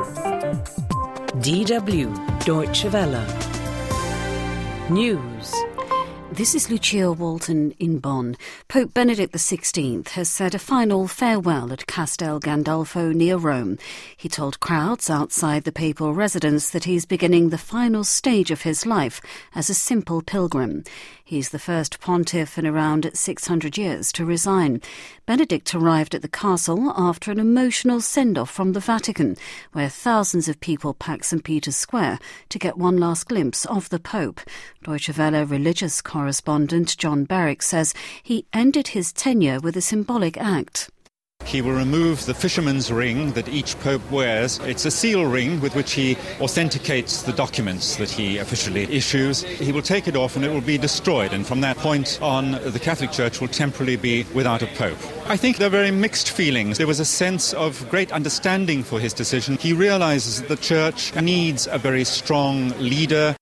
DW Deutsche Welle News. This is Lucia Walton in Bonn. Pope Benedict XVI has said a final farewell at Castel Gandolfo near Rome. He told crowds outside the papal residence that he's beginning the final stage of his life as a simple pilgrim. He's the first pontiff in around 600 years to resign. Benedict arrived at the castle after an emotional send-off from the Vatican, where thousands of people packed St. Peter's Square to get one last glimpse of the Pope. Deutsche Welle religious correspondent John Barrick says he ended his tenure with a symbolic act. He will remove the fisherman's ring that each pope wears. It's a seal ring with which he authenticates the documents that he officially issues. He will take it off and it will be destroyed, and from that point on the Catholic Church will temporarily be without a pope. I think there are very mixed feelings. There was a sense of great understanding for his decision. He realizes that the Church needs a very strong leader.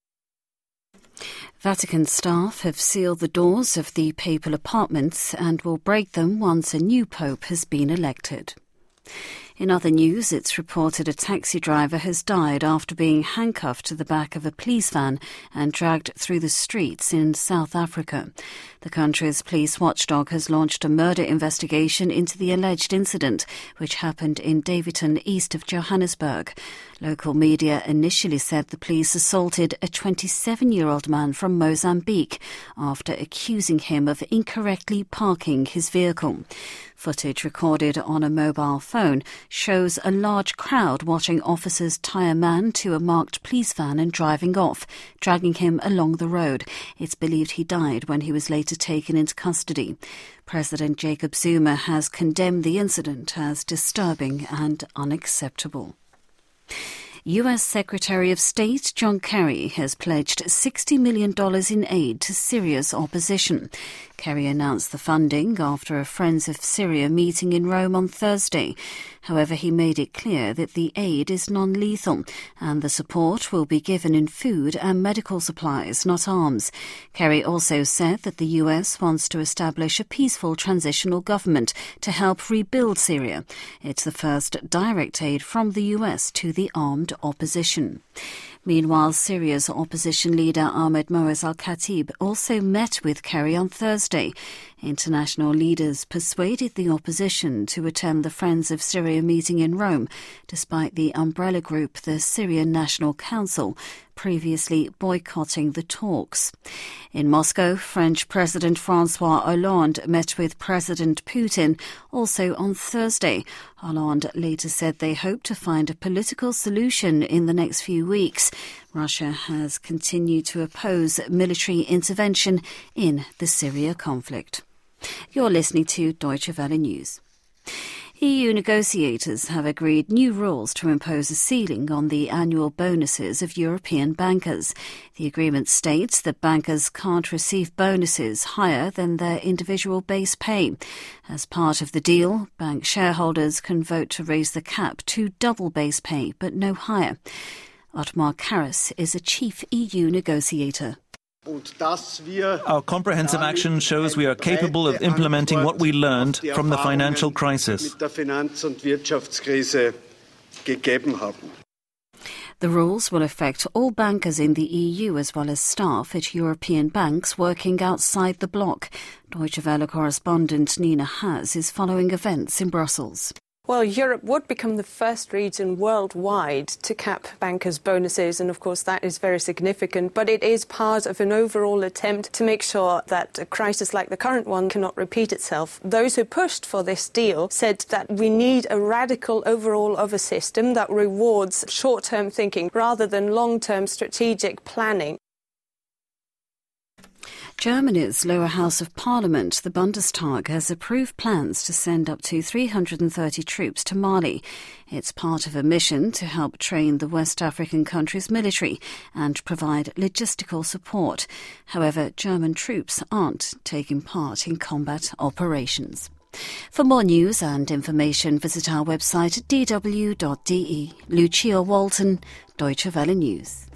Vatican staff have sealed the doors of the papal apartments and will break them once a new pope has been elected. In other news, it's reported a taxi driver has died after being handcuffed to the back of a police van and dragged through the streets in South Africa. The country's police watchdog has launched a murder investigation into the alleged incident, which happened in Daveyton, east of Johannesburg. Local media initially said the police assaulted a 27-year-old man from Mozambique after accusing him of incorrectly parking his vehicle. Footage recorded on a mobile phone shows a large crowd watching officers tie a man to a marked police van and driving off, dragging him along the road. It's believed he died when he was later taken into custody. President Jacob Zuma has condemned the incident as disturbing and unacceptable. U.S. Secretary of State John Kerry has pledged $60 million in aid to Syria's opposition. Kerry announced the funding after a Friends of Syria meeting in Rome on Thursday. However, he made it clear that the aid is non-lethal and the support will be given in food and medical supplies, not arms. Kerry also said that the U.S. wants to establish a peaceful transitional government to help rebuild Syria. It's the first direct aid from the U.S. to the armed opposition. Meanwhile, Syria's opposition leader Ahmed Moaz al-Khatib also met with Kerry on Thursday. International leaders persuaded the opposition to attend the Friends of Syria meeting in Rome, despite the umbrella group, the Syrian National Council, previously boycotting the talks. In Moscow, French President François Hollande met with President Putin also on Thursday. Hollande later said they hope to find a political solution in the next few weeks. Russia has continued to oppose military intervention in the Syria conflict. You're listening to Deutsche Welle News. EU negotiators have agreed new rules to impose a ceiling on the annual bonuses of European bankers. The agreement states that bankers can't receive bonuses higher than their individual base pay. As part of the deal, bank shareholders can vote to raise the cap to double base pay, but no higher. Ottmar Karas is a chief EU negotiator. Our comprehensive action shows we are capable of implementing what we learned from the financial crisis. The rules will affect all bankers in the EU as well as staff at European banks working outside the bloc. Deutsche Welle correspondent Nina Haas is following events in Brussels. Well, Europe would become the first region worldwide to cap bankers' bonuses, and of course that is very significant, but it is part of an overall attempt to make sure that a crisis like the current one cannot repeat itself. Those who pushed for this deal said that we need a radical overhaul of a system that rewards short-term thinking rather than long-term strategic planning. Germany's lower house of parliament, the Bundestag, has approved plans to send up to 330 troops to Mali. It's part of a mission to help train the West African country's military and provide logistical support. However, German troops aren't taking part in combat operations. For more news and information, visit our website at dw.de. Lucia Walton, Deutsche Welle News.